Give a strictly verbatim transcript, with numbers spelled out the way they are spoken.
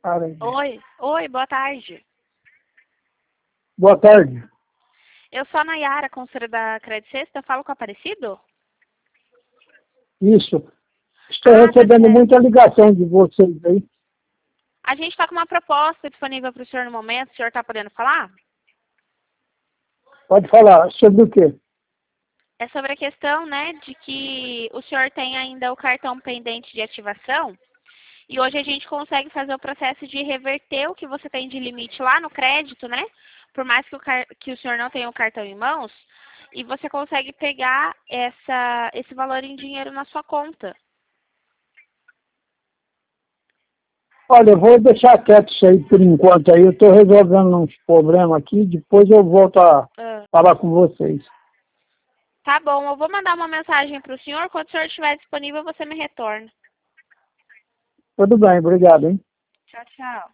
Karen. Oi, oi, boa tarde. Boa tarde. Eu sou a Nayara, consultora da Credit Sexta. Eu falo com o Aparecido? Isso. Estou Ah, recebendo tá certo. muita ligação de vocês aí. A gente está com uma proposta disponível para o senhor no momento. O senhor está podendo falar? Pode falar. Sobre o quê? É sobre a questão, né, de que o senhor tem ainda o cartão pendente de ativação. E hoje a gente consegue fazer o processo de reverter o que você tem de limite lá no crédito, né? Por mais que o, car que o senhor não tenha o cartão em mãos. E você consegue pegar essa, esse valor em dinheiro na sua conta. Olha, eu vou deixar quieto isso aí por enquanto aí. Eu estou resolvendo uns problemas aqui. Depois eu volto a Ah, falar com vocês. tá bom, eu vou mandar uma mensagem para o senhor. Quando o senhor estiver disponível, você me retorna. Tudo bem, obrigado, hein? Tchau, tchau.